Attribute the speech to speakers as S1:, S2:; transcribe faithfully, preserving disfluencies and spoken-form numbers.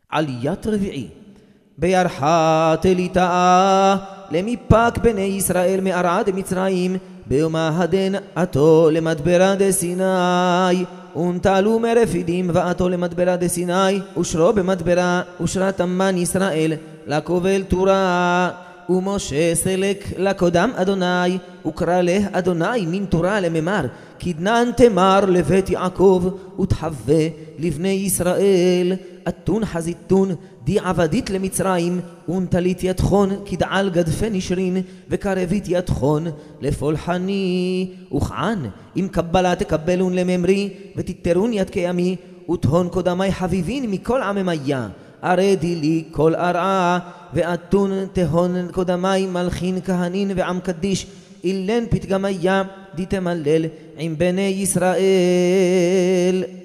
S1: עליית רביעי. בירחה תליטאה למיפק בני ישראל מארעה דמצרים ביומא הדן עתו למדברה דסיני ונטלו מרפידים ועתו למדברה דסיני אושרו במדברה אושרה תמן ישראל לקובל תורה ומשה סלק לקודם אדוני וקרא לה אדוני מן תורה לממר כדנן תמר לבית יעקב ותחווה לבני ישראל אתון חזיתון די עבדית למצרים ונטלית ידחון כדעל גדפי נשרין וקרבית ידחון לפולחני וכען אם קבלה תקבלון לממרי ותתרון יד כימי ותהון קודמי חביבין מכל עממיה ארדי לי כל ארעה ואתון תהון קודמי מלכין כהנין ועם קדיש אילן פתגמיה די תמלל עם בני ישראל